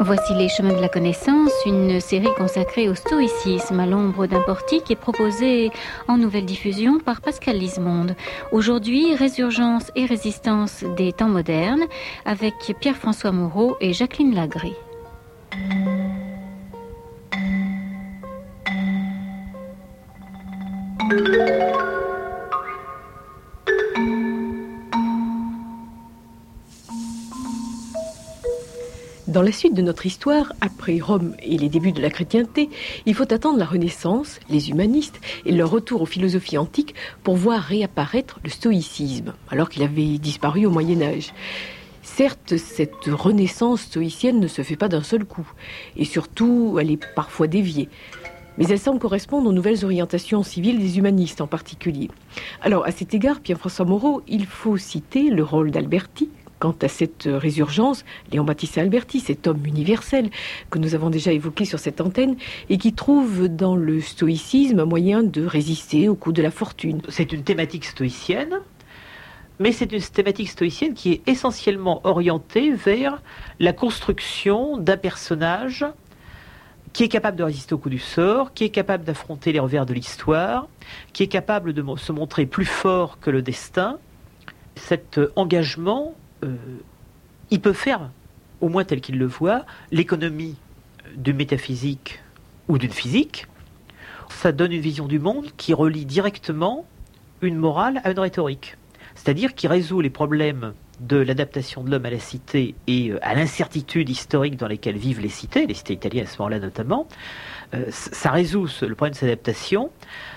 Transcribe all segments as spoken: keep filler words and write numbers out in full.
Voici les chemins de la connaissance, une série consacrée au stoïcisme à l'ombre d'un portique et proposée en nouvelle diffusion par Pascal Lismonde. Aujourd'hui, résurgence et résistance des temps modernes avec Pierre-François Moreau et Jacqueline Lagré. Dans la suite de notre histoire, après Rome et les débuts de la chrétienté, il faut attendre la Renaissance, les humanistes et leur retour aux philosophies antiques pour voir réapparaître le stoïcisme, alors qu'il avait disparu au Moyen-Âge. Certes, cette renaissance stoïcienne ne se fait pas d'un seul coup, et surtout, elle est parfois déviée. Mais elle semble correspondre aux nouvelles orientations civiles des humanistes en particulier. Alors, à cet égard, Pierre-François Moreau, il faut citer le rôle d'Alberti. Quant à cette résurgence, Léon Battista Alberti, cet homme universel que nous avons déjà évoqué sur cette antenne et qui trouve dans le stoïcisme un moyen de résister au coup de la fortune. C'est une thématique stoïcienne, mais c'est une thématique stoïcienne qui est essentiellement orientée vers la construction d'un personnage qui est capable de résister au coup du sort, qui est capable d'affronter les revers de l'histoire, qui est capable de se montrer plus fort que le destin. Cet engagement, Euh, il peut faire, au moins tel qu'il le voit, l'économie d'une métaphysique ou d'une physique. Ça donne une vision du monde qui relie directement une morale à une rhétorique. C'est-à-dire qui résout les problèmes de l'adaptation de l'homme à la cité et à l'incertitude historique dans lesquelles vivent les cités, les cités italiennes à ce moment-là notamment. Euh, ça résout ce, le problème de cette adaptation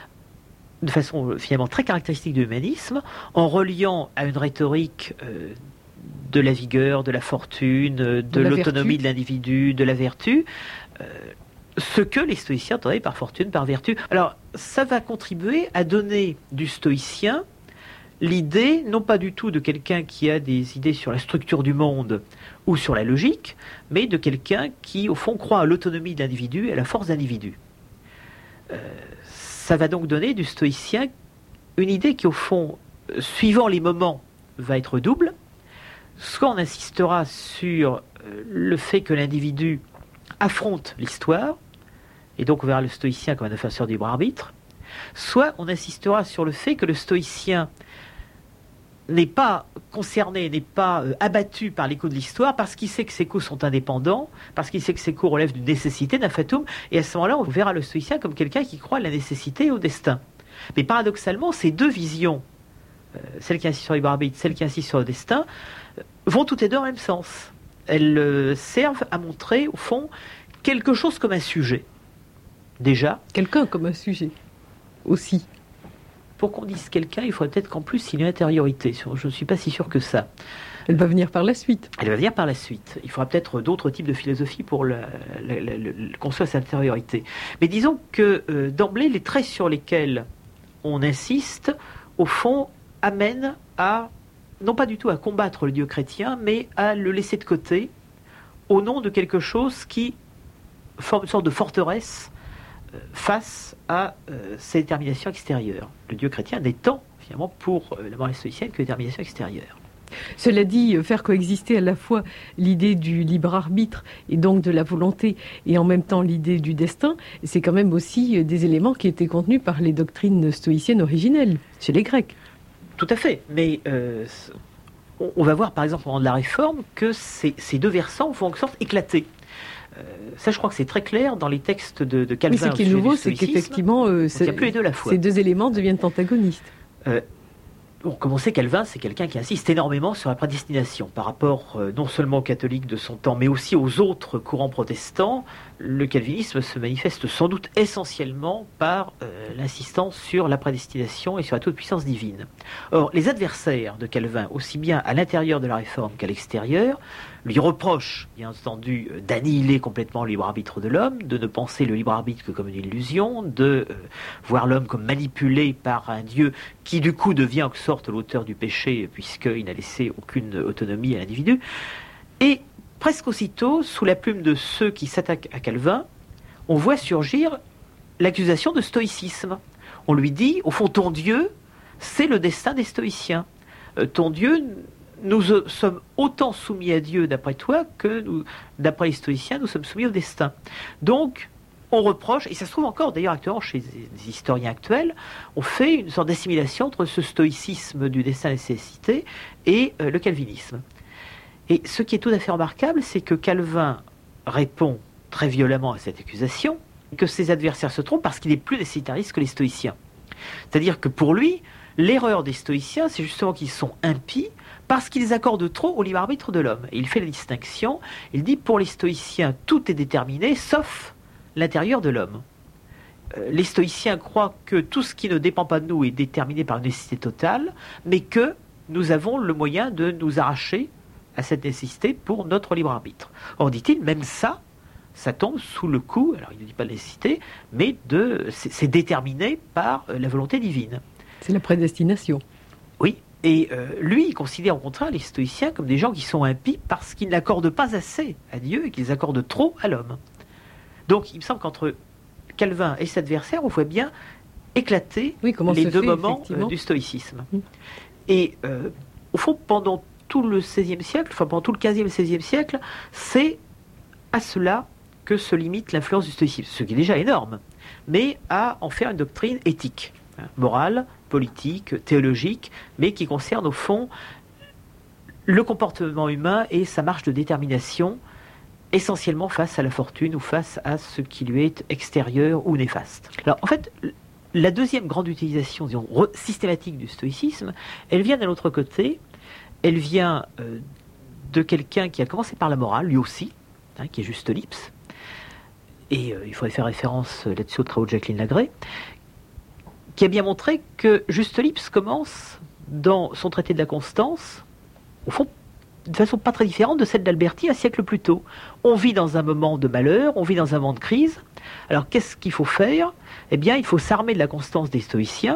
de façon finalement très caractéristique de l'humanisme, en reliant à une rhétorique euh, de la vigueur, de la fortune, de, de l'autonomie de l'individu, de la vertu, euh, ce que les stoïciens entendaient par fortune, par vertu. Alors, ça va contribuer à donner du stoïcien l'idée, non pas du tout de quelqu'un qui a des idées sur la structure du monde ou sur la logique, mais de quelqu'un qui, au fond, croit à l'autonomie de l'individu et à la force de l'individu. Euh, ça va donc donner du stoïcien une idée qui, au fond, suivant les moments, va être double. Soit on insistera sur le fait que l'individu affronte l'histoire, et donc on verra le stoïcien comme un défenseur du libre arbitre, soit on insistera sur le fait que le stoïcien n'est pas concerné, n'est pas euh, abattu par les coups de l'histoire, parce qu'il sait que ses coups sont indépendants, parce qu'il sait que ses coups relèvent d'une nécessité, d'un fatum, et à ce moment-là, on verra le stoïcien comme quelqu'un qui croit à la nécessité et au destin. Mais paradoxalement, ces deux visions, euh, celle qui insiste sur le libre arbitre, celle qui insiste sur le destin, euh, vont toutes les deux dans le même sens. Elles euh, servent à montrer, au fond, quelque chose comme un sujet. Déjà. Quelqu'un comme un sujet, aussi. Pour qu'on dise quelqu'un, il faudrait peut-être qu'en plus il y ait une intériorité. Je ne suis pas si sûr que ça. Elle va venir par la suite. Elle va venir par la suite. Il faudra peut-être d'autres types de philosophie pour la, la, la, la, construire cette intériorité. Mais disons que euh, d'emblée, les traits sur lesquels on insiste, au fond, amènent à, non pas du tout à combattre le Dieu chrétien, mais à le laisser de côté au nom de quelque chose qui forme une sorte de forteresse face à euh, ces déterminations extérieures. Le Dieu chrétien n'étant finalement pour euh, la morale stoïcienne que détermination extérieure. Cela dit, faire coexister à la fois l'idée du libre arbitre et donc de la volonté et en même temps l'idée du destin, c'est quand même aussi des éléments qui étaient contenus par les doctrines stoïciennes originelles, chez les Grecs. Tout à fait, mais euh, on, on va voir par exemple au moment de la Réforme que ces, ces deux versants vont en quelque sorte éclater. Euh, ça, je crois que c'est très clair dans les textes de, de Calvin. Mais ce qui est nouveau, c'est qu'effectivement, euh, il y a plus les deux à la fois. Ces deux éléments deviennent antagonistes. Euh, bon, comme on sait, Calvin, c'est quelqu'un qui insiste énormément sur la prédestination par rapport euh, non seulement aux catholiques de son temps, mais aussi aux autres courants protestants. Le calvinisme se manifeste sans doute essentiellement par euh, l'insistance sur la prédestination et sur la toute-puissance divine. Or, les adversaires de Calvin, aussi bien à l'intérieur de la Réforme qu'à l'extérieur, lui reproche, bien entendu, d'annihiler complètement le libre arbitre de l'homme, de ne penser le libre arbitre que comme une illusion, de euh, voir l'homme comme manipulé par un Dieu qui, du coup, devient en quelque sorte l'auteur du péché, puisqu'il n'a laissé aucune autonomie à l'individu. Et presque aussitôt, sous la plume de ceux qui s'attaquent à Calvin, on voit surgir l'accusation de stoïcisme. On lui dit, au fond, ton Dieu, c'est le destin des stoïciens. Euh, ton Dieu nous sommes autant soumis à Dieu d'après toi que nous, d'après les stoïciens, nous sommes soumis au destin. Donc, on reproche, et ça se trouve encore d'ailleurs actuellement chez des historiens actuels, on fait une sorte d'assimilation entre ce stoïcisme du destin et de la nécessité et euh, le calvinisme. Et ce qui est tout à fait remarquable, c'est que Calvin répond très violemment à cette accusation, que ses adversaires se trompent parce qu'il est plus nécessitariste que les stoïciens. C'est-à-dire que pour lui, l'erreur des stoïciens, c'est justement qu'ils sont impies parce qu'ils accordent trop au libre arbitre de l'homme. Et il fait la distinction, il dit pour les stoïciens, tout est déterminé, sauf l'intérieur de l'homme. Euh, les stoïciens croient que tout ce qui ne dépend pas de nous est déterminé par une nécessité totale, mais que nous avons le moyen de nous arracher à cette nécessité pour notre libre arbitre. Or, dit-il, même ça, ça tombe sous le coup, alors il ne dit pas de nécessité, mais de, c'est, c'est déterminé par la volonté divine. C'est la prédestination. Oui, et euh, lui, il considère au contraire les stoïciens comme des gens qui sont impies parce qu'ils n'accordent pas assez à Dieu et qu'ils accordent trop à l'homme. Donc, il me semble qu'entre Calvin et ses adversaires, on voit bien éclater oui, les deux fait, moments euh, du stoïcisme. Mmh. Et euh, au fond, pendant tout le seizième siècle, enfin pendant tout le quinzième et seizième siècle, c'est à cela que se limite l'influence du stoïcisme, ce qui est déjà énorme, mais à en faire une doctrine éthique, hein, morale, politique, théologique, mais qui concerne au fond le comportement humain et sa marge de détermination, essentiellement face à la fortune ou face à ce qui lui est extérieur ou néfaste. Alors en fait, la deuxième grande utilisation, disons, systématique du stoïcisme, elle vient d'un autre côté, elle vient euh, de quelqu'un qui a commencé par la morale, lui aussi, hein, qui est Juste Lipse, et euh, il faudrait faire référence euh, là-dessus aux travaux de Jacqueline Lagrée, qui a bien montré que Juste Lipse commence dans son traité de la Constance, au fond, de façon pas très différente de celle d'Alberti un siècle plus tôt. On vit dans un moment de malheur, on vit dans un moment de crise. Alors qu'est-ce qu'il faut faire ? Eh bien, il faut s'armer de la constance des stoïciens.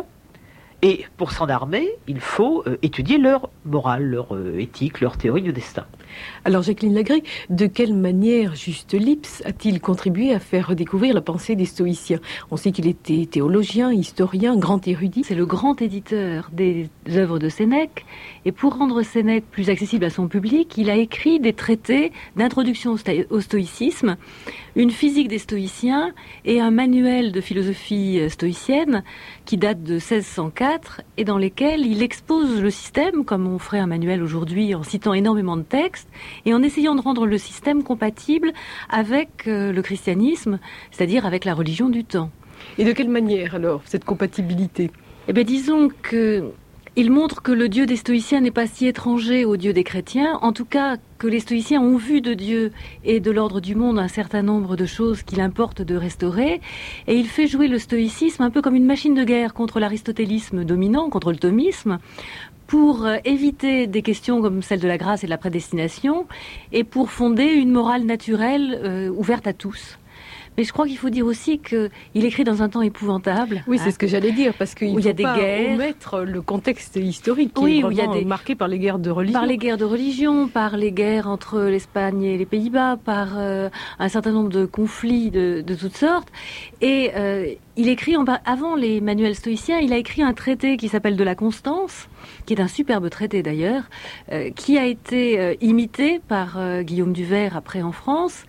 Et pour s'en armer, il faut euh, étudier leur morale, leur euh, éthique, leur théorie du destin. Alors Jacqueline Lagrée, de quelle manière Juste Lipse a-t-il contribué à faire redécouvrir la pensée des stoïciens ? On sait qu'il était théologien, historien, grand érudit. C'est le grand éditeur des œuvres de Sénèque. Et pour rendre Sénèque plus accessible à son public, il a écrit des traités d'introduction au, sto- au stoïcisme, une physique des stoïciens et un manuel de philosophie stoïcienne qui date de seize cent quatre et dans lesquels il expose le système, comme on ferait un manuel aujourd'hui en citant énormément de textes, et en essayant de rendre le système compatible avec euh, le christianisme, c'est-à-dire avec la religion du temps. Et de quelle manière alors, cette compatibilité ? Eh bien, disons que il montre que le Dieu des stoïciens n'est pas si étranger au Dieu des chrétiens, en tout cas que les stoïciens ont vu de Dieu et de l'ordre du monde un certain nombre de choses qu'il importe de restaurer, et il fait jouer le stoïcisme un peu comme une machine de guerre contre l'aristotélisme dominant, contre le thomisme, pour éviter des questions comme celle de la grâce et de la prédestination, et pour fonder une morale naturelle euh, ouverte à tous. Mais je crois qu'il faut dire aussi qu'il écrit dans un temps épouvantable. Oui, c'est hein, ce que j'allais dire, parce qu'il ne faut y a des pas guerres. omettre le contexte historique qui oui, est vraiment il y a des... marqué par les guerres de religion. Par les guerres de religion, par les guerres entre l'Espagne et les Pays-Bas, par euh, un certain nombre de conflits de, de toutes sortes. Et euh, il écrit, en, avant les manuels stoïciens, il a écrit un traité qui s'appelle De la Constance, qui est un superbe traité d'ailleurs, euh, qui a été euh, imité par euh, Guillaume du Vers après en France.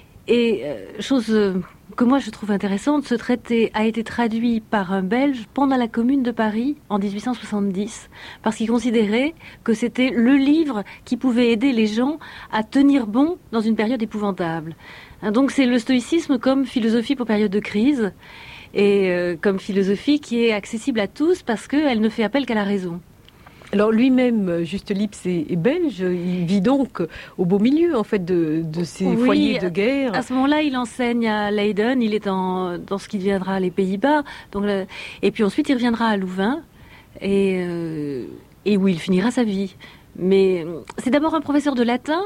Et euh, chose euh, que moi je trouve intéressante, ce traité a été traduit par un Belge pendant la Commune de Paris en dix-huit cent soixante-dix, parce qu'il considérait que c'était le livre qui pouvait aider les gens à tenir bon dans une période épouvantable. Hein, donc c'est le stoïcisme comme philosophie pour période de crise, et euh, comme philosophie qui est accessible à tous parce qu'elle ne fait appel qu'à la raison. Alors lui-même, Juste Lipse est, est belge, il vit donc au beau milieu en fait de, de ces oui, foyers de guerre. À ce moment-là, il enseigne à Leiden, il est en, dans ce qui deviendra les Pays-Bas, donc, le, et puis ensuite il reviendra à Louvain, et, euh, et où il finira sa vie. Mais c'est d'abord un professeur de latin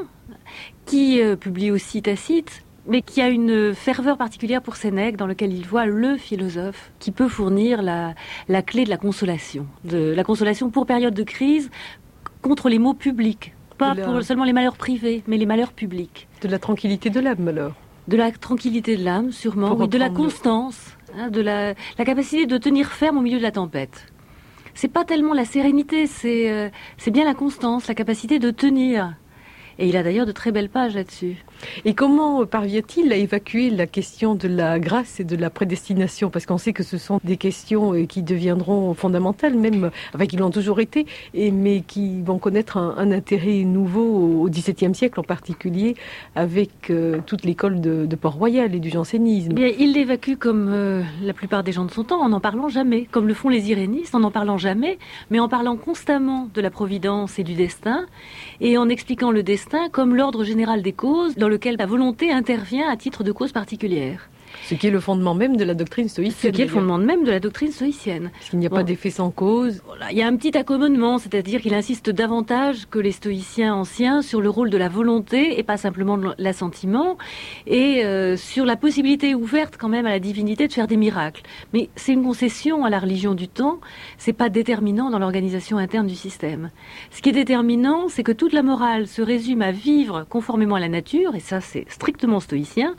qui euh, publie aussi Tacite, mais qui a une ferveur particulière pour Sénèque, dans lequel il voit le philosophe qui peut fournir la, la clé de la consolation, de la consolation pour période de crise, contre les maux publics, pas la... pour seulement les malheurs privés, mais les malheurs publics. De la tranquillité de l'âme, alors. De la tranquillité de l'âme, sûrement, oui, de la constance, hein, de la, la capacité de tenir ferme au milieu de la tempête. c'est pas tellement la sérénité, c'est, euh, c'est bien la constance, la capacité de tenir. Et il a d'ailleurs de très belles pages là-dessus. Et comment parvient-il à évacuer la question de la grâce et de la prédestination? Parce qu'on sait que ce sont des questions qui deviendront fondamentales, même, enfin, qui l'ont toujours été, et, mais qui vont connaître un, un intérêt nouveau au dix-septième siècle, en particulier avec euh, toute l'école de, de Port-Royal et du jansénisme. Eh bien, il l'évacue comme euh, la plupart des gens de son temps, en n'en parlant jamais, comme le font les irénistes, en n'en parlant jamais, mais en parlant constamment de la providence et du destin, et en expliquant le destin comme l'ordre général des causes, dans lequel la volonté intervient à titre de cause particulière. Ce qui est le fondement même de la doctrine stoïcienne. Ce qui est le fondement même de la doctrine stoïcienne. Parce qu'il n'y a bon. pas d'effet sans cause. Voilà, il y a un petit accommodement, c'est-à-dire qu'il insiste davantage que les stoïciens anciens sur le rôle de la volonté et pas simplement de l'assentiment, et euh, sur la possibilité ouverte quand même à la divinité de faire des miracles. Mais c'est une concession à la religion du temps, c'est pas déterminant dans l'organisation interne du système. Ce qui est déterminant, c'est que toute la morale se résume à vivre conformément à la nature, et ça c'est strictement stoïcien,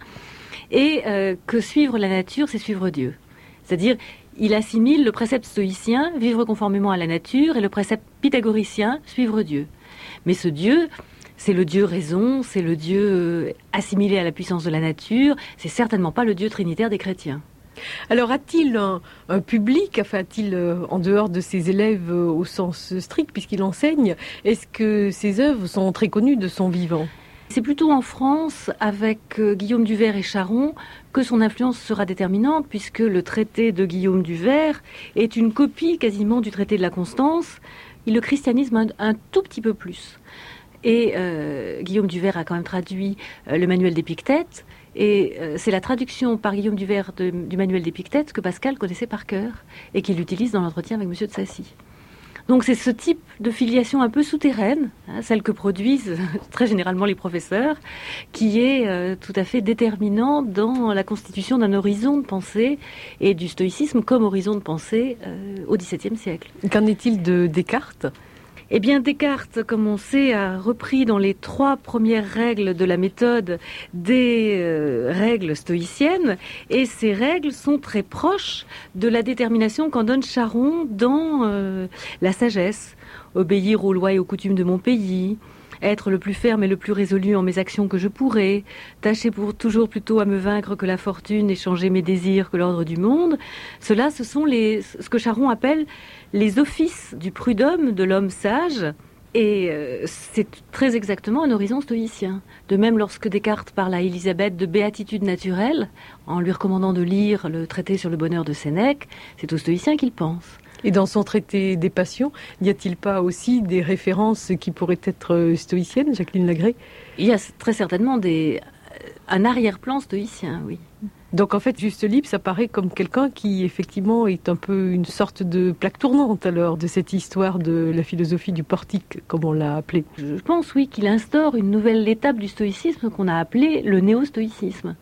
et euh, que suivre la nature, c'est suivre Dieu. C'est-à-dire, il assimile le précepte stoïcien, vivre conformément à la nature, et le précepte pythagoricien, suivre Dieu. Mais ce Dieu, c'est le Dieu raison, c'est le Dieu euh, assimilé à la puissance de la nature, c'est certainement pas le Dieu trinitaire des chrétiens. Alors, a-t-il un, un public, enfin, a-t-il, euh, en dehors de ses élèves euh, au sens strict, puisqu'il enseigne, est-ce que ses œuvres sont très connues de son vivant ? C'est plutôt en France, avec euh, Guillaume du Vers et Charron, que son influence sera déterminante, puisque le traité de Guillaume du Vers est une copie quasiment du traité de la Constance. Il le christianisme un, un tout petit peu plus. Et euh, Guillaume du Vers a quand même traduit euh, le manuel d'Épictète, et euh, c'est la traduction par Guillaume du Vers de, du manuel d'Épictète que Pascal connaissait par cœur, et qu'il utilise dans l'entretien avec Monsieur de Sacy. Donc c'est ce type de filiation un peu souterraine, hein, celle que produisent très généralement les professeurs, qui est euh, tout à fait déterminant dans la constitution d'un horizon de pensée et du stoïcisme comme horizon de pensée euh, au dix-septième siècle. Qu'en est-il de Descartes ? Eh bien, Descartes, comme on sait, a repris dans les trois premières règles de la méthode des euh, règles stoïciennes, et ces règles sont très proches de la détermination qu'en donne Charron dans euh, la sagesse. Obéir aux lois et aux coutumes de mon pays, être le plus ferme et le plus résolu en mes actions que je pourrai, tâcher pour toujours plutôt à me vaincre que la fortune et changer mes désirs que l'ordre du monde. Cela, ce sont les, ce que Charron appelle les offices du prud'homme, de l'homme sage, et euh, c'est très exactement un horizon stoïcien. De même, lorsque Descartes parle à Élisabeth de béatitude naturelle, en lui recommandant de lire le traité sur le bonheur de Sénèque, c'est aux stoïciens qu'il pense. Et dans son traité des passions, n'y a-t-il pas aussi des références qui pourraient être stoïciennes, Jacqueline Lagré ? Il y a très certainement des, un arrière-plan stoïcien, oui. Donc en fait, Juste Libre, ça paraît comme quelqu'un qui effectivement est un peu une sorte de plaque tournante alors de cette histoire de la philosophie du portique, comme on l'a appelé. Je pense, oui, qu'il instaure une nouvelle étape du stoïcisme qu'on a appelée le néo-stoïcisme,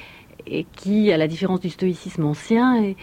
et qui, à la différence du stoïcisme ancien, est,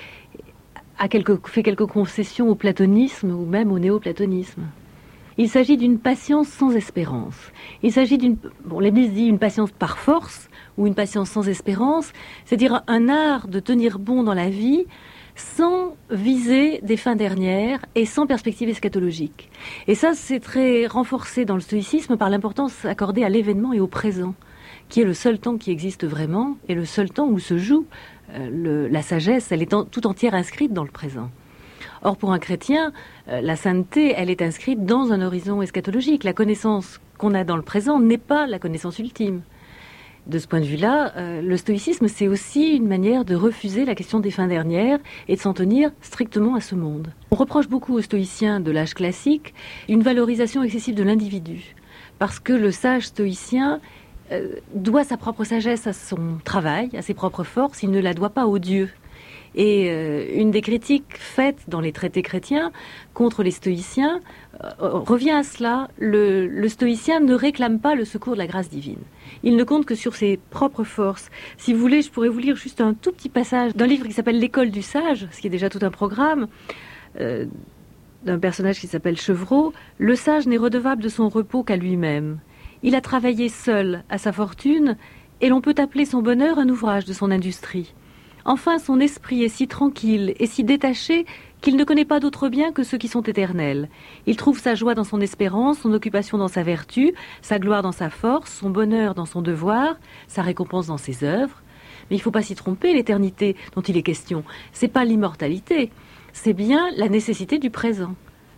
a quelques, fait quelques concessions au platonisme ou même au néo-platonisme. Il s'agit d'une patience sans espérance. Il s'agit d'une, bon, Leibniz dit une patience par force ou une patience sans espérance, c'est-à-dire un art de tenir bon dans la vie sans viser des fins dernières et sans perspective eschatologique. Et ça, c'est très renforcé dans le stoïcisme par l'importance accordée à l'événement et au présent, qui est le seul temps qui existe vraiment et le seul temps où se joue euh, le, la sagesse. Elle est en, tout entière inscrite dans le présent. Or, pour un chrétien, euh, la sainteté, elle est inscrite dans un horizon eschatologique. La connaissance qu'on a dans le présent n'est pas la connaissance ultime. De ce point de vue-là, euh, le stoïcisme, c'est aussi une manière de refuser la question des fins dernières et de s'en tenir strictement à ce monde. On reproche beaucoup aux stoïciens de l'âge classique une valorisation excessive de l'individu, parce que le sage stoïcien euh, doit sa propre sagesse à son travail, à ses propres forces, il ne la doit pas aux dieux. Et euh, une des critiques faites dans les traités chrétiens contre les stoïciens euh, revient à cela. Le, le stoïcien ne réclame pas le secours de la grâce divine. Il ne compte que sur ses propres forces. Si vous voulez, je pourrais vous lire juste un tout petit passage d'un livre qui s'appelle L'école du sage, ce qui est déjà tout un programme, euh, d'un personnage qui s'appelle Chevreau. Le sage n'est redevable de son repos qu'à lui-même. Il a travaillé seul à sa fortune, et l'on peut appeler son bonheur un ouvrage de son industrie. Enfin, son esprit est si tranquille et si détaché qu'il ne connaît pas d'autres biens que ceux qui sont éternels. Il trouve sa joie dans son espérance, son occupation dans sa vertu, sa gloire dans sa force, son bonheur dans son devoir, sa récompense dans ses œuvres. Mais il ne faut pas s'y tromper, l'éternité dont il est question, c'est pas l'immortalité, c'est bien la nécessité du présent.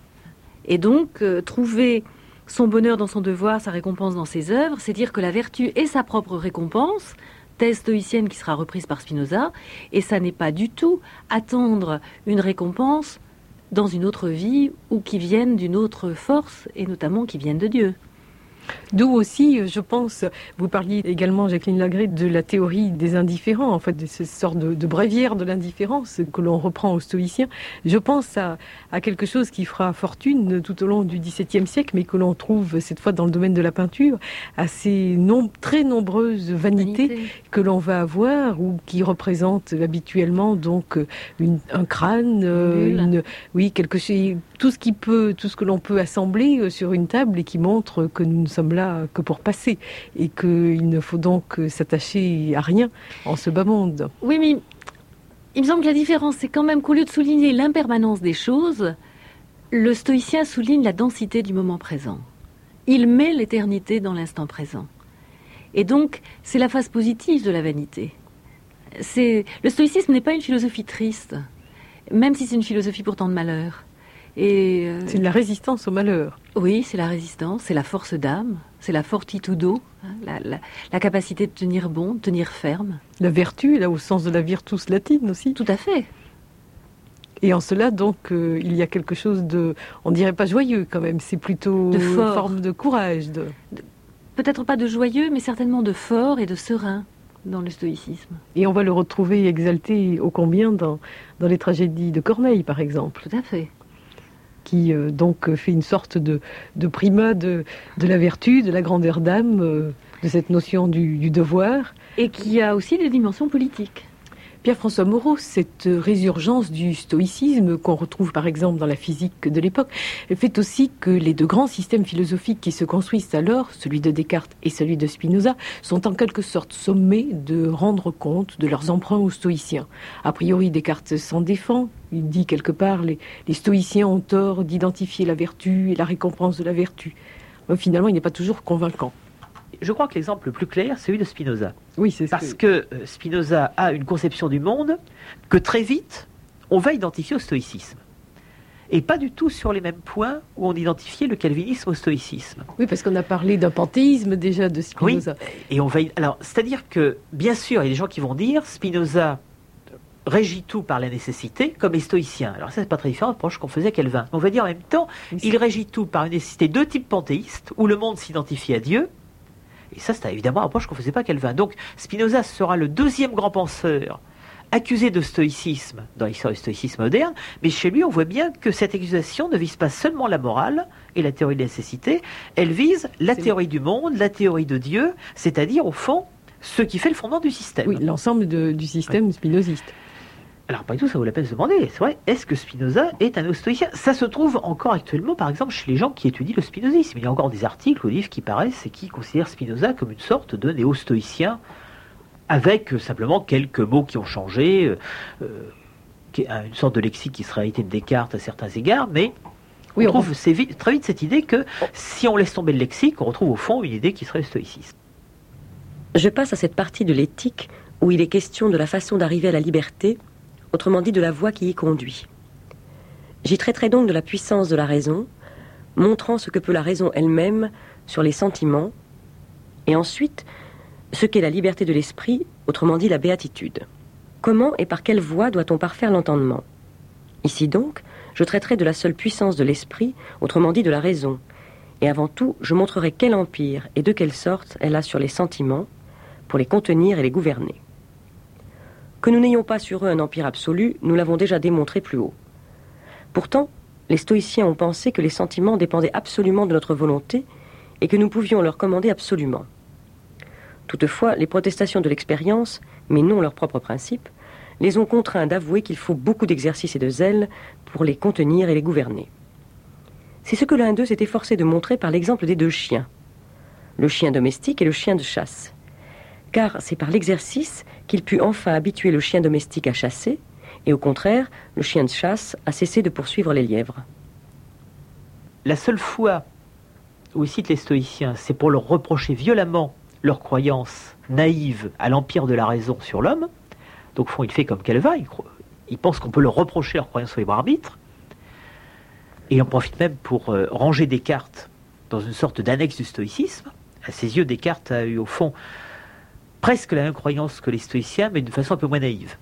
Et donc, euh, trouver son bonheur dans son devoir, sa récompense dans ses œuvres, c'est dire que la vertu est sa propre récompense, thèse stoïcienne qui sera reprise par Spinoza, et ça n'est pas du tout attendre une récompense dans une autre vie ou qui vienne d'une autre force, et notamment qui vienne de Dieu. D'où aussi, je pense, vous parliez également, Jacqueline Lagré, de la théorie des indifférents, en fait, de cette sorte de, de bréviaire de l'indifférence que l'on reprend aux stoïciens. Je pense à, à quelque chose qui fera fortune tout au long du dix-septième siècle, mais que l'on trouve cette fois dans le domaine de la peinture, à ces nom, très nombreuses vanités Vanité. que l'on va avoir, ou qui représentent habituellement donc une, un crâne, une, une, oui, quelque chose, tout ce qui peut, tout ce que l'on peut assembler sur une table et qui montre que nous ne sommes là que pour passer et qu'il ne faut donc s'attacher à rien en ce bas monde. Oui, mais il me semble que la différence, c'est quand même qu'au lieu de souligner l'impermanence des choses, le stoïcien souligne la densité du moment présent. Il met l'éternité dans l'instant présent. Et donc, c'est la phase positive de la vanité. C'est... Le stoïcisme n'est pas une philosophie triste, même si c'est une philosophie pourtant de malheur. Et euh... c'est de la résistance au malheur. Oui, c'est la résistance, c'est la force d'âme, c'est la fortitudo, hein, la, la, la capacité de tenir bon, de tenir ferme. La vertu, là, au sens de la virtus latine aussi. Tout à fait. Et en cela, donc, euh, il y a quelque chose de, on dirait pas joyeux quand même, c'est plutôt de fort. Une forme de courage. De... De, peut-être pas de joyeux, mais certainement de fort et de serein dans le stoïcisme. Et on va le retrouver exalté ô combien dans, dans les tragédies de Corneille, par exemple. Tout à fait. Qui euh, donc fait une sorte de, de primat de, de la vertu, de la grandeur d'âme, euh, de cette notion du, du devoir. Et qui a aussi des dimensions politiques. Pierre-François Moreau, cette résurgence du stoïcisme qu'on retrouve par exemple dans la physique de l'époque, fait aussi que les deux grands systèmes philosophiques qui se construisent alors, celui de Descartes et celui de Spinoza, sont en quelque sorte sommés de rendre compte de leurs emprunts aux stoïciens. A priori, Descartes s'en défend. Il dit quelque part, les, les stoïciens ont tort d'identifier la vertu et la récompense de la vertu. Mais finalement, il n'est pas toujours convaincant. Je crois que l'exemple le plus clair, c'est celui de Spinoza. Oui, c'est Parce que... que Spinoza a une conception du monde que très vite, on va identifier au stoïcisme. Et pas du tout sur les mêmes points où on identifiait le calvinisme au stoïcisme. Oui, parce qu'on a parlé d'un panthéisme déjà de Spinoza. Oui, et on va... Alors, c'est-à-dire que, bien sûr, il y a des gens qui vont dire Spinoza régit tout par la nécessité, comme les stoïciens. Alors ça, c'est pas très différent de l'approche qu'on faisait à Calvin. On va dire en même temps, oui, il régit tout par une nécessité de type panthéiste, où le monde s'identifie à Dieu. Et ça, c'est évidemment un approche qu'on ne faisait pas à Calvin. Donc, Spinoza sera le deuxième grand penseur accusé de stoïcisme dans l'histoire du stoïcisme moderne, mais chez lui, on voit bien que cette accusation ne vise pas seulement la morale et la théorie de la nécessité, elle vise la c'est théorie du monde, la théorie de Dieu, c'est-à-dire, au fond, ce qui fait le fondement du système. Oui, l'ensemble de, du système ouais. spinoziste. Alors, pas du tout, ça vaut la peine de se demander, c'est vrai, est-ce que Spinoza est un néo-stoïcien ? Ça se trouve encore actuellement, par exemple, chez les gens qui étudient le spinozisme. Il y a encore des articles ou des livres qui paraissent et qui considèrent Spinoza comme une sorte de néo-stoïcien, avec euh, simplement quelques mots qui ont changé, euh, euh, une sorte de lexique qui serait hérité de Descartes à certains égards, mais oui, on, on trouve vite, très vite cette idée que si on laisse tomber le lexique, on retrouve au fond une idée qui serait le stoïcisme. Je passe à cette partie de l'éthique où il est question de la façon d'arriver à la liberté, autrement dit de la voie qui y conduit. J'y traiterai donc de la puissance de la raison, montrant ce que peut la raison elle-même sur les sentiments, et ensuite ce qu'est la liberté de l'esprit, autrement dit la béatitude. Comment et par quelle voie doit-on parfaire l'entendement ? Ici donc, je traiterai de la seule puissance de l'esprit, autrement dit de la raison, et avant tout, je montrerai quel empire et de quelle sorte elle a sur les sentiments, pour les contenir et les gouverner. Que nous n'ayons pas sur eux un empire absolu, nous l'avons déjà démontré plus haut. Pourtant, les stoïciens ont pensé que les sentiments dépendaient absolument de notre volonté et que nous pouvions leur commander absolument. Toutefois, les protestations de l'expérience, mais non leurs propres principes, les ont contraints d'avouer qu'il faut beaucoup d'exercice et de zèle pour les contenir et les gouverner. C'est ce que l'un d'eux s'est efforcé de montrer par l'exemple des deux chiens, le chien domestique et le chien de chasse. Car c'est par l'exercice qu'il put enfin habituer le chien domestique à chasser Et au contraire, le chien de chasse a cessé de poursuivre les lièvres. La seule fois où il cite les stoïciens, c'est pour leur reprocher violemment leur croyance naïve à l'empire de la raison sur l'homme. Donc, au fond, il fait comme Calvin, il, il pense qu'on peut leur reprocher leur croyance au libre arbitre. Et il en profite même pour euh, ranger Descartes dans une sorte d'annexe du stoïcisme. À ses yeux, Descartes a eu, au fond, presque la même croyance que les stoïciens, mais d'une façon un peu moins naïve.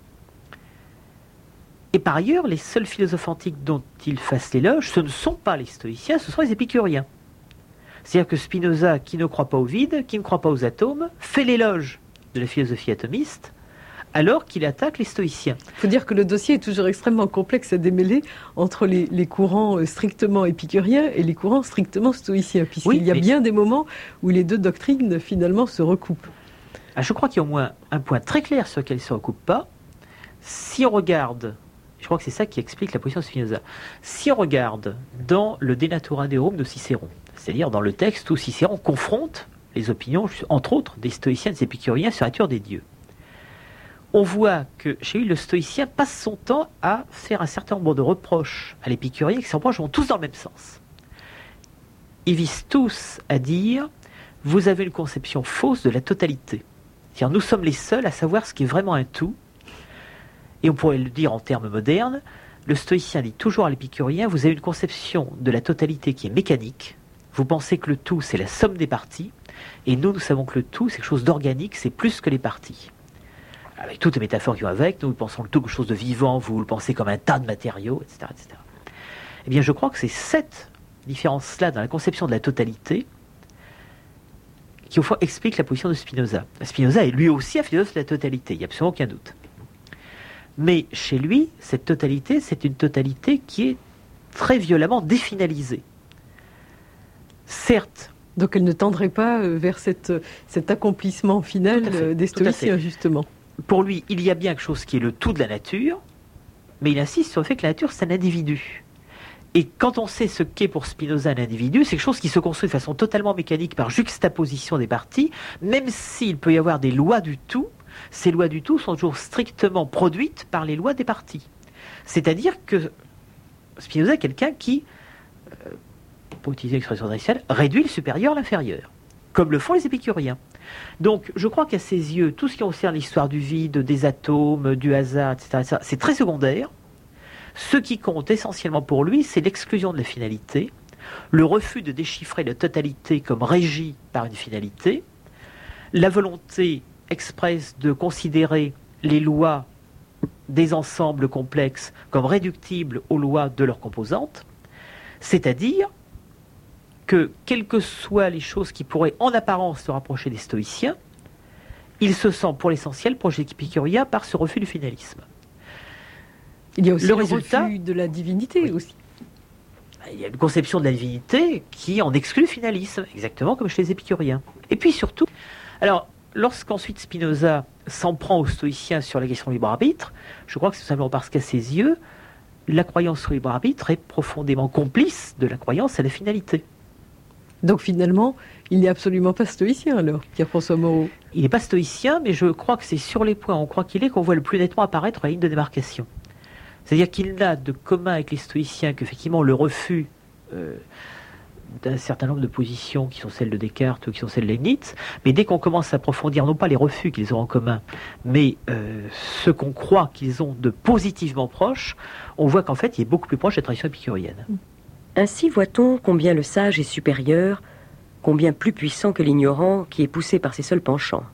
Et par ailleurs, les seuls philosophes antiques dont il fasse l'éloge, ce ne sont pas les stoïciens, ce sont les épicuriens. C'est-à-dire que Spinoza, qui ne croit pas au vide, qui ne croit pas aux atomes, fait l'éloge de la philosophie atomiste, alors qu'il attaque les stoïciens. Il faut dire que le dossier est toujours extrêmement complexe à démêler entre les, les courants strictement épicuriens et les courants strictement stoïciens, puisqu'il oui, y a mais... bien des moments où les deux doctrines, finalement, se recoupent. Ah, je crois qu'il y a au moins un point très clair sur lequel ils ne se recoupent pas. Si on regarde... Je crois que c'est ça qui explique la position de Spinoza. Si on regarde dans le De Natura Deorum de Cicéron, c'est-à-dire dans le texte où Cicéron confronte les opinions, entre autres, des stoïciens et des épicuriens sur la nature des dieux, on voit que chez lui, le stoïcien passe son temps à faire un certain nombre de reproches à l'épicurien, et que ces reproches vont tous dans le même sens. Ils visent tous à dire « vous avez une conception fausse de la totalité ». C'est-à-dire nous sommes les seuls à savoir ce qui est vraiment un tout. Et on pourrait le dire en termes modernes, le stoïcien dit toujours à l'épicurien, vous avez une conception de la totalité qui est mécanique, vous pensez que le tout c'est la somme des parties, et nous, nous savons que le tout c'est quelque chose d'organique, c'est plus que les parties. Avec toutes les métaphores qui vont avec, nous, nous pensons le tout comme quelque chose de vivant, vous le pensez comme un tas de matériaux, et cetera, et cetera. Eh bien, je crois que c'est cette différence-là dans la conception de la totalité qui, au fond, explique la position de Spinoza. Spinoza est lui aussi un philosophe de la totalité, il n'y a absolument aucun doute. Mais chez lui, cette totalité, c'est une totalité qui est très violemment définalisée. Certes. Donc elle ne tendrait pas vers cette, cet accomplissement final fait, des stoïciens, justement. Pour lui, il y a bien quelque chose qui est le tout de la nature, mais il insiste sur le fait que la nature, c'est un individu. Et quand on sait ce qu'est pour Spinoza un individu, c'est quelque chose qui se construit de façon totalement mécanique par juxtaposition des parties, même s'il peut y avoir des lois du tout. Ces lois du tout sont toujours strictement produites par les lois des parties. C'est-à-dire que Spinoza est quelqu'un qui, euh, pour utiliser l'expression traditionnelle, réduit le supérieur à l'inférieur, comme le font les épicuriens. Donc, je crois qu'à ses yeux, tout ce qui concerne l'histoire du vide, des atomes, du hasard, et cetera, et cetera, c'est très secondaire. Ce qui compte essentiellement pour lui, c'est l'exclusion de la finalité, le refus de déchiffrer la totalité comme régie par une finalité, la volonté expresse de considérer les lois des ensembles complexes comme réductibles aux lois de leurs composantes, c'est-à-dire que, quelles que soient les choses qui pourraient en apparence se rapprocher des stoïciens, il se sent pour l'essentiel proche des épicuriens par ce refus du finalisme. Il y a aussi le, le résultat, refus de la divinité oui. aussi. Il y a une conception de la divinité qui en exclut le finalisme, exactement comme chez les épicuriens. Et puis surtout, alors, lorsqu'ensuite Spinoza s'en prend aux stoïciens sur la question du libre arbitre, je crois que c'est simplement parce qu'à ses yeux, la croyance au libre arbitre est profondément complice de la croyance à la finalité. Donc finalement, il n'est absolument pas stoïcien alors, Pierre-François Moreau. Il n'est pas stoïcien, mais je crois que c'est sur les points où on croit qu'il est qu'on voit le plus nettement apparaître la ligne de démarcation. C'est-à-dire qu'il n'a de commun avec les stoïciens qu'effectivement le refus euh, d'un certain nombre de positions qui sont celles de Descartes ou qui sont celles de Leibniz, mais dès qu'on commence à approfondir, non pas les refus qu'ils ont en commun, mais euh, ce qu'on croit qu'ils ont de positivement proche, on voit qu'en fait il est beaucoup plus proche de la tradition épicurienne. Ainsi voit-on combien le sage est supérieur, combien plus puissant que l'ignorant qui est poussé par ses seuls penchants.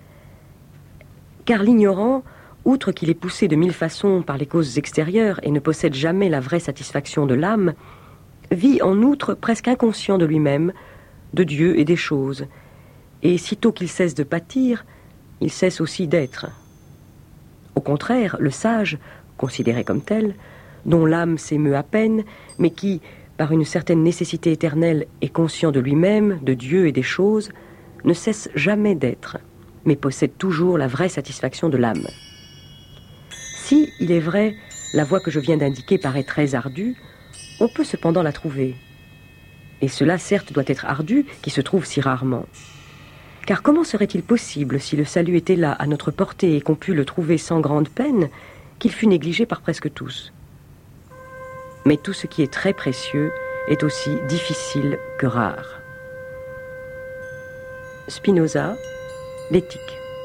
Car l'ignorant, outre qu'il est poussé de mille façons par les causes extérieures et ne possède jamais la vraie satisfaction de l'âme, vit en outre presque inconscient de lui-même, de Dieu et des choses, et sitôt qu'il cesse de pâtir, il cesse aussi d'être. Au contraire, le sage, considéré comme tel, dont l'âme s'émeut à peine, mais qui, par une certaine nécessité éternelle, est conscient de lui-même, de Dieu et des choses, ne cesse jamais d'être, mais possède toujours la vraie satisfaction de l'âme. Si, il est vrai, la voie que je viens d'indiquer paraît très ardue, on peut cependant la trouver. Et cela, certes, doit être ardu, qui se trouve si rarement. Car comment serait-il possible, si le salut était là, à notre portée, et qu'on pût le trouver sans grande peine, qu'il fut négligé par presque tous. Mais tout ce qui est très précieux est aussi difficile que rare. Spinoza, l'éthique.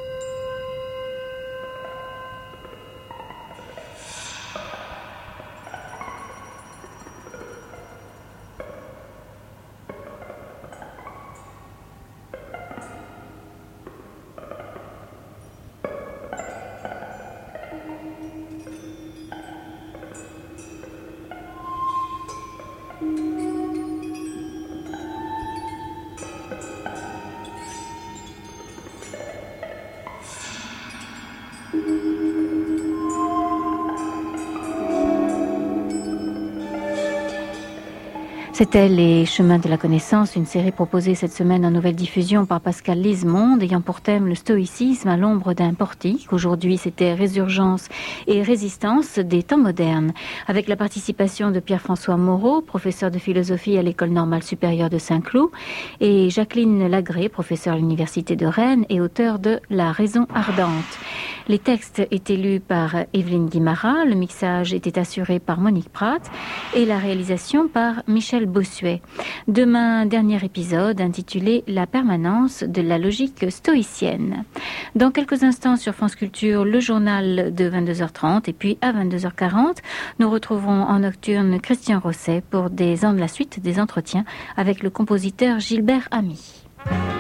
C'était Les Chemins de la Connaissance, une série proposée cette semaine en nouvelle diffusion par Pascal Lisemonde, ayant pour thème le stoïcisme à l'ombre d'un portique. Aujourd'hui, c'était Résurgence et résistance des temps modernes, avec la participation de Pierre-François Moreau, professeur de philosophie à l'École normale supérieure de Saint-Cloud, et Jacqueline Lagré, professeure à l'Université de Rennes et auteur de La raison ardente. Les textes étaient lus par Evelyne Guimara, le mixage était assuré par Monique Prat et la réalisation par Michel Bossuet. Demain, dernier épisode intitulé La permanence de la logique stoïcienne. Dans quelques instants sur France Culture, le journal de vingt-deux heures trente et puis à vingt-deux heures quarante, nous retrouverons en nocturne Christian Rosset pour des, la suite des entretiens avec le compositeur Gilbert Ami.